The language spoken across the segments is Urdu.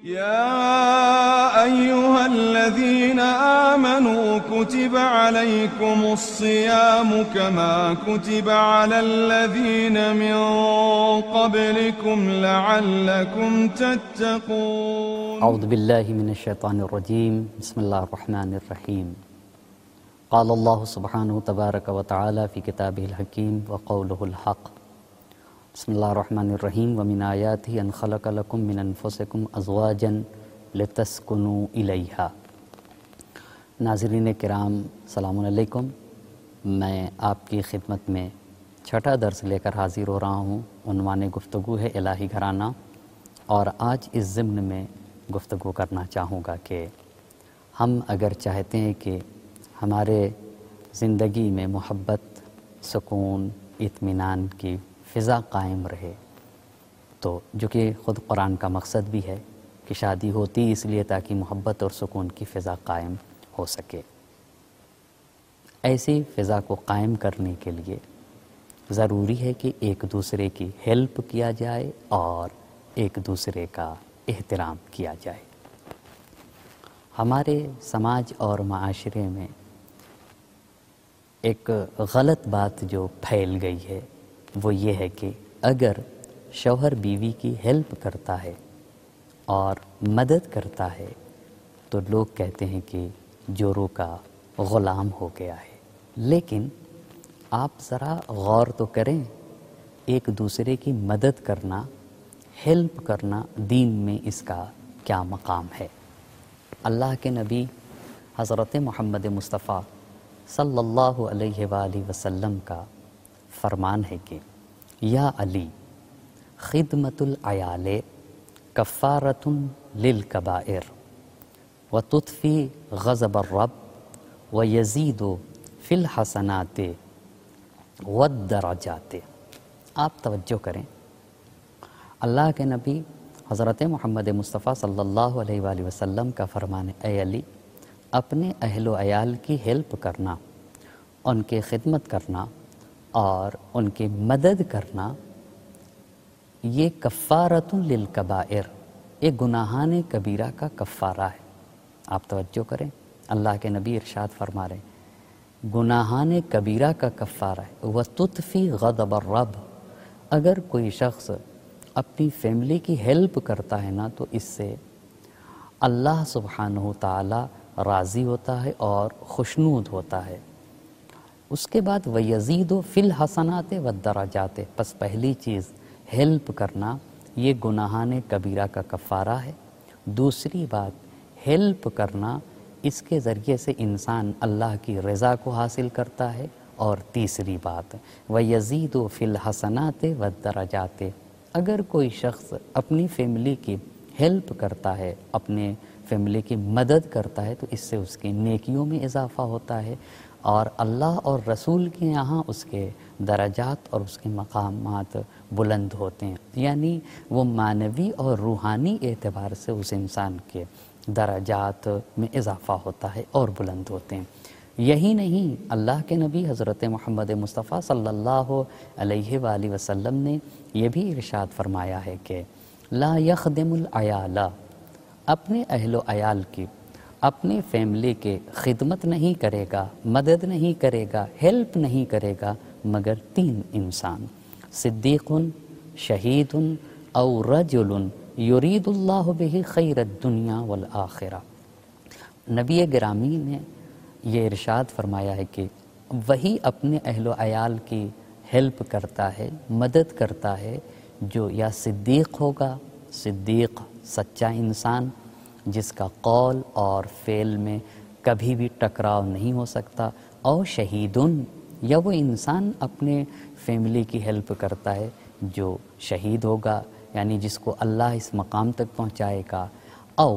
يا أيها الذين آمنوا كتب عليكم الصيام كما كتب على الذين من قبلكم لعلكم تتقون. أعوذ بالله من الشيطان الرجيم. بسم الله الرحمن الرحيم. قال الله سبحانه تبارك وتعالى في كتابه الحكيم وقوله الحق. بسم الله الرحمن الرحيم. ومن آياته أن خلق لكم من أنفسكم أزواجا لتسكنوا إليها. ناظرین کرام السلام علیکم. میں آپ کی خدمت میں چھٹا درس لے کر حاضر ہو رہا ہوں. عنوان گفتگو ہے الہی گھرانہ، اور آج اس ضمن میں گفتگو کرنا چاہوں گا کہ ہم اگر چاہتے ہیں کہ ہمارے زندگی میں محبت، سکون، اطمینان کی فضا قائم رہے، تو جو کہ خود قرآن کا مقصد بھی ہے کہ شادی ہوتی اس لیے تاکہ محبت اور سکون کی فضا قائم ہو سکے. ایسی فضا کو قائم کرنے کے لیے ضروری ہے کہ ایک دوسرے کی ہیلپ کیا جائے اور ایک دوسرے کا احترام کیا جائے. ہمارے سماج اور معاشرے میں ایک غلط بات جو پھیل گئی ہے وہ یہ ہے کہ اگر شوہر بیوی کی ہیلپ کرتا ہے اور مدد کرتا ہے تو لوگ کہتے ہیں کہ جوروں کا غلام ہو گیا ہے. لیکن آپ ذرا غور تو کریں، ایک دوسرے کی مدد کرنا، ہیلپ کرنا دین میں اس کا کیا مقام ہے. اللہ کے نبی حضرت محمد مصطفیٰ صلی اللہ علیہ وآلہ وسلم کا فرمان ہے کہ یا علی خدمت العیال کفارۃ للکبائر وتطفی غضب الرب ویزید فی الحسنات والدرجات. آپ توجہ کریں، اللہ کے نبی حضرت محمد مصطفیٰ صلی اللہ علیہ وآلہ وسلم کا فرمان ہے، اے علی اپنے اہل و عیال کی ہیلپ کرنا، ان کی خدمت کرنا اور ان کی مدد کرنا، یہ کفارۃ للکبائر، یہ گناہان کبیرہ کا کفارہ ہے. آپ توجہ کریں، اللہ کے نبی ارشاد فرما رہے ہیں گناہان کبیرہ کا کفارہ ہے. وتطفی غضب الرب، اگر کوئی شخص اپنی فیملی کی ہیلپ کرتا ہے نا تو اس سے اللہ سبحانہ تعالی راضی ہوتا ہے اور خوشنود ہوتا ہے. اس کے بعد وَيَزِيدُ فِي الْحَسَنَاتِ وَالدَّرَجَاتِ، پس پہلی چیز ہیلپ کرنا یہ گناہان کبیرہ کا کفارہ ہے. دوسری بات ہیلپ کرنا، اس کے ذریعے سے انسان اللہ کی رضا کو حاصل کرتا ہے. اور تیسری بات وَيَزِيدُ فِي الْحَسَنَاتِ وَالدَّرَجَاتِ، اگر کوئی شخص اپنی فیملی کی ہیلپ کرتا ہے، اپنے فیملی کی مدد کرتا ہے، تو اس سے اس کی نیکیوں میں اضافہ ہوتا ہے اور اللہ اور رسول کے یہاں اس کے درجات اور اس کے مقامات بلند ہوتے ہیں. یعنی وہ معنوی اور روحانی اعتبار سے اس انسان کے درجات میں اضافہ ہوتا ہے اور بلند ہوتے ہیں. یہی نہیں، اللہ کے نبی حضرت محمد مصطفیٰ صلی اللہ علیہ وآلہ وسلم نے یہ بھی ارشاد فرمایا ہے کہ لا یخدم العیال، اپنے اہل و عیال کی، اپنی فیملی کے خدمت نہیں کرے گا، مدد نہیں کرے گا، ہیلپ نہیں کرے گا مگر تین انسان، صدیق، شہید او رجل یرید اللہ بہ خیر الدنیا والآخرہ. نبی گرامی نے یہ ارشاد فرمایا ہے کہ وہی اپنے اہل و عیال کی ہیلپ کرتا ہے، مدد کرتا ہے جو یا صدیق ہوگا، صدیق سچا انسان جس کا قول اور فعل میں کبھی بھی ٹکراؤ نہیں ہو سکتا، اور شہیدن، یا وہ انسان اپنے فیملی کی ہیلپ کرتا ہے جو شہید ہوگا، یعنی جس کو اللہ اس مقام تک پہنچائے گا. او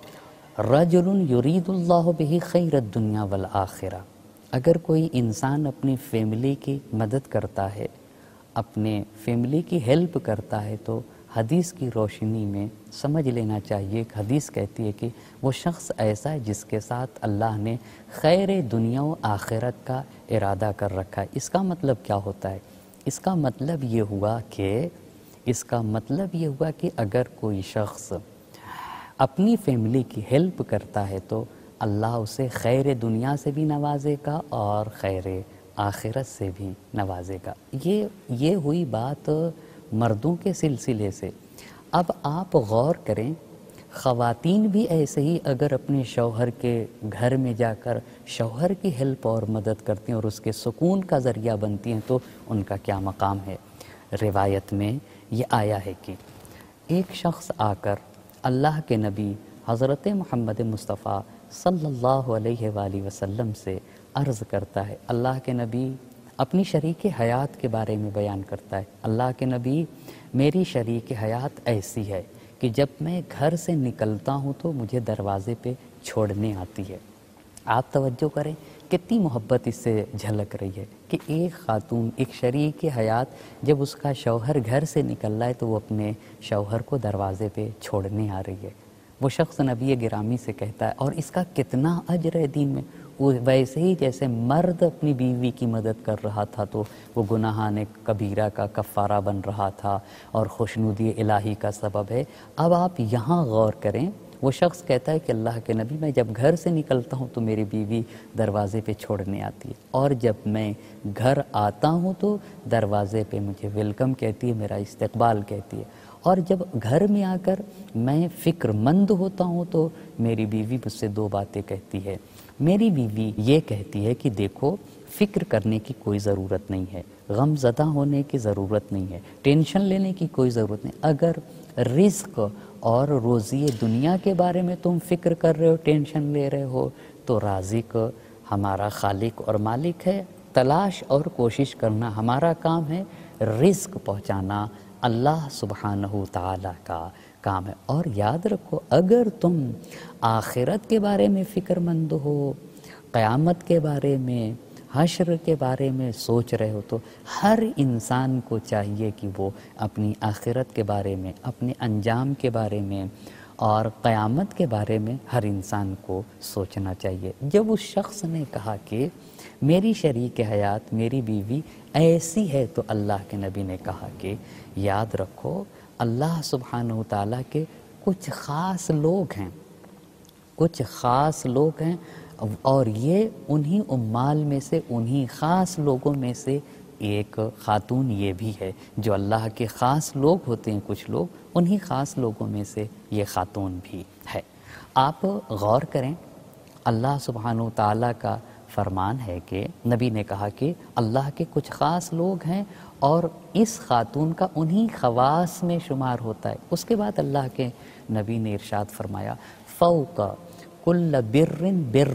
رجل یرید اللہ بہ خیر الدنیا والآخرہ، اگر کوئی انسان اپنی فیملی کی مدد کرتا ہے، اپنے فیملی کی ہیلپ کرتا ہے، تو حدیث کی روشنی میں سمجھ لینا چاہیے. ایک حدیث کہتی ہے کہ وہ شخص ایسا ہے جس کے ساتھ اللہ نے خیر دنیا و آخرت کا ارادہ کر رکھا ہے. اس کا مطلب کیا ہوتا ہے؟ اس کا مطلب یہ ہوا کہ اگر کوئی شخص اپنی فیملی کی ہیلپ کرتا ہے تو اللہ اسے خیر دنیا سے بھی نوازے گا اور خیر آخرت سے بھی نوازے گا۔ یہ ہوئی بات مردوں کے سلسلے سے۔ اب آپ غور کریں، خواتین بھی ایسے ہی اگر اپنے شوہر کے گھر میں جا کر شوہر کی ہیلپ اور مدد کرتی ہیں اور اس کے سکون کا ذریعہ بنتی ہیں تو ان کا کیا مقام ہے۔ روایت میں یہ آیا ہے کہ ایک شخص آ کر اللہ کے نبی حضرت محمد مصطفیٰ صلی اللہ علیہ وآلہ وسلم سے عرض کرتا ہے، اللہ کے نبی، اپنی شریک حیات کے بارے میں بیان کرتا ہے، اللہ کے نبی، میری شریک حیات ایسی ہے کہ جب میں گھر سے نکلتا ہوں تو مجھے دروازے پہ چھوڑنے آتی ہے۔ آپ توجہ کریں کتنی محبت اس سے جھلک رہی ہے کہ ایک خاتون، ایک شریک حیات جب اس کا شوہر گھر سے نکل رہا ہے تو وہ اپنے شوہر کو دروازے پہ چھوڑنے آ رہی ہے۔ وہ شخص نبی گرامی سے کہتا ہے، اور اس کا کتنا اجر ہے دین میں، وہ ویسے ہی جیسے مرد اپنی بیوی کی مدد کر رہا تھا تو وہ گناہان کبیرہ کا کفارہ بن رہا تھا اور خوشنودی الہی کا سبب ہے۔ اب آپ یہاں غور کریں، وہ شخص کہتا ہے کہ اللہ کے نبی، میں جب گھر سے نکلتا ہوں تو میری بیوی دروازے پہ چھوڑنے آتی ہے، اور جب میں گھر آتا ہوں تو دروازے پہ مجھے ویلکم کہتی ہے، میرا استقبال کہتی ہے، اور جب گھر میں آ کر میں فکر مند ہوتا ہوں تو میری بیوی مجھ سے دو باتیں کہتی ہے۔ میری بیوی یہ کہتی ہے کہ دیکھو، فکر کرنے کی کوئی ضرورت نہیں ہے، غم زدہ ہونے کی ضرورت نہیں ہے، ٹینشن لینے کی کوئی ضرورت نہیں۔ اگر رزق اور روزی دنیا کے بارے میں تم فکر کر رہے ہو، ٹینشن لے رہے ہو، تو رازق ہمارا خالق اور مالک ہے، تلاش اور کوشش کرنا ہمارا کام ہے، رزق پہنچانا اللہ سبحانہ تعالیٰ کا کام ہے۔ اور یاد رکھو، اگر تم آخرت کے بارے میں فکر مند ہو، قیامت کے بارے میں، حشر کے بارے میں سوچ رہے ہو، تو ہر انسان کو چاہیے کہ وہ اپنی آخرت کے بارے میں، اپنے انجام کے بارے میں اور قیامت کے بارے میں ہر انسان کو سوچنا چاہیے۔ جب اس شخص نے کہا کہ میری شریک حیات، میری بیوی ایسی ہے، تو اللہ کے نبی نے کہا کہ یاد رکھو، اللہ سبحانہ تعالیٰ کے کچھ خاص لوگ ہیں، کچھ خاص لوگ ہیں، اور یہ انہی امال میں سے، انہی خاص لوگوں میں سے ایک خاتون یہ بھی ہے، جو اللہ کے خاص لوگ ہوتے ہیں کچھ لوگ، انہی خاص لوگوں میں سے یہ خاتون بھی ہے۔ آپ غور کریں، اللہ سبحانہ تعالیٰ کا فرمان ہے کہ نبی نے کہا کہ اللہ کے کچھ خاص لوگ ہیں اور اس خاتون کا انہی خواص میں شمار ہوتا ہے۔ اس کے بعد اللہ کے نبی نے ارشاد فرمایا، فوق کل بر بر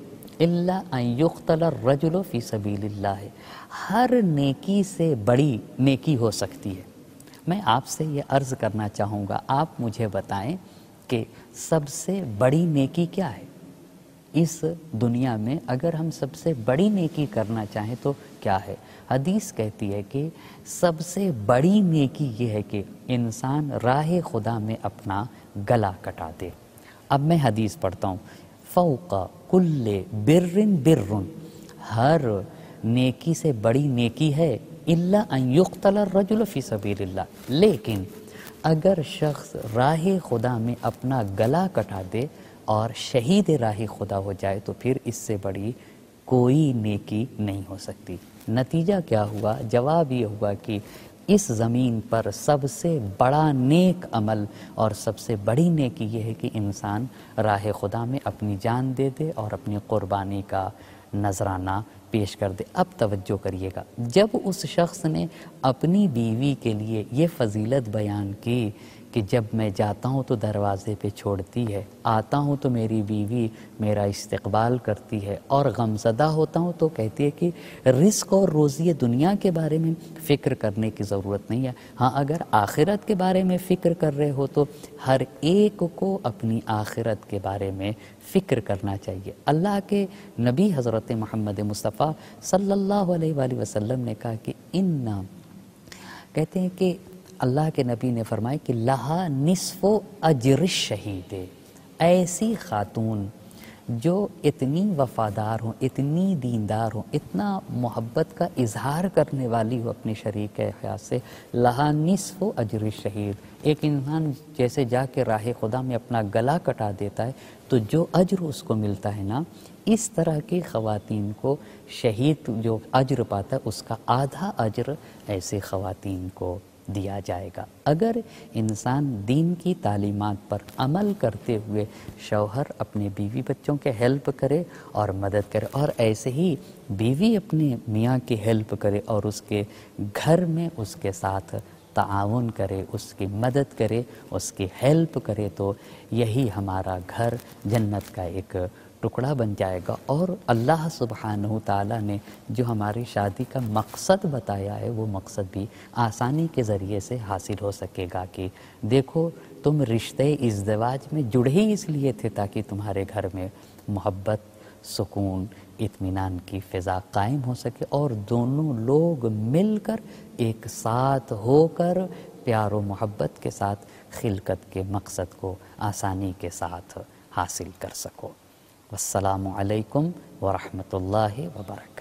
الا ان یقتل الرجل فی سبیل اللہ، ہر نیکی سے بڑی نیکی ہو سکتی ہے۔ میں آپ سے یہ عرض کرنا چاہوں گا، آپ مجھے بتائیں کہ سب سے بڑی نیکی کیا ہے اس دنیا میں؟ اگر ہم سب سے بڑی نیکی کرنا چاہیں تو کیا ہے؟ حدیث کہتی ہے کہ سب سے بڑی نیکی یہ ہے کہ انسان راہ خدا میں اپنا گلا کٹا دے۔ اب میں حدیث پڑھتا ہوں، فوق کل بر بر، ہر نیکی سے بڑی نیکی ہے، الا ان یقتل الرجل فی سبیل اللہ، لیکن اگر شخص راہ خدا میں اپنا گلا کٹا دے اور شہید راہ خدا ہو جائے تو پھر اس سے بڑی کوئی نیکی نہیں ہو سکتی۔ نتیجہ کیا ہوا؟ جواب یہ ہوا کہ اس زمین پر سب سے بڑا نیک عمل اور سب سے بڑی نیکی یہ ہے کہ انسان راہ خدا میں اپنی جان دے دے اور اپنی قربانی کا نذرانہ پیش کر دے۔ اب توجہ کریے گا، جب اس شخص نے اپنی بیوی کے لیے یہ فضیلت بیان کی کہ جب میں جاتا ہوں تو دروازے پہ چھوڑتی ہے، آتا ہوں تو میری بیوی میرا استقبال کرتی ہے، اور غمزدہ ہوتا ہوں تو کہتی ہے کہ رزق اور روزی دنیا کے بارے میں فکر کرنے کی ضرورت نہیں ہے، ہاں اگر آخرت کے بارے میں فکر کر رہے ہو تو ہر ایک کو اپنی آخرت کے بارے میں فکر کرنا چاہیے۔ اللہ کے نبی حضرت محمد مصطفیٰ صلی اللہ علیہ وآلہ وسلم نے کہا کہ کہتے ہیں کہ اللہ کے نبی نے فرمایا کہ لہا نصف اجر الشہید، ایسی خاتون جو اتنی وفادار ہوں، اتنی دیندار ہوں، اتنا محبت کا اظہار کرنے والی ہو اپنی شریک حیات سے، لہا نصف اجر الشہید، ایک انسان جیسے جا کے راہ خدا میں اپنا گلا کٹا دیتا ہے تو جو اجر اس کو ملتا ہے نا، اس طرح کی خواتین کو شہید جو اجر پاتا ہے اس کا آدھا اجر ایسے خواتین کو دیا جائے گا۔ اگر انسان دین کی تعلیمات پر عمل کرتے ہوئے شوہر اپنے بیوی بچوں کے ہیلپ کرے اور مدد کرے، اور ایسے ہی بیوی اپنے میاں کی ہیلپ کرے اور اس کے گھر میں اس کے ساتھ تعاون کرے، اس کی مدد کرے، اس کی ہیلپ کرے، تو یہی ہمارا گھر جنت کا ایک ٹکڑا بن جائے گا۔ اور اللہ سبحانہ تعالیٰ نے جو ہماری شادی کا مقصد بتایا ہے وہ مقصد بھی آسانی کے ذریعے سے حاصل ہو سکے گا کہ دیکھو تم رشتے ازدواج میں جڑے ہی اس لیے تھے تاکہ تمہارے گھر میں محبت، سکون، اطمینان کی فضا قائم ہو سکے اور دونوں لوگ مل کر ایک ساتھ ہو کر پیار و محبت کے ساتھ خلقت کے مقصد کو آسانی کے ساتھ حاصل کر سکو۔ والسلام علیکم ورحمۃ اللہ وبرکاتہ۔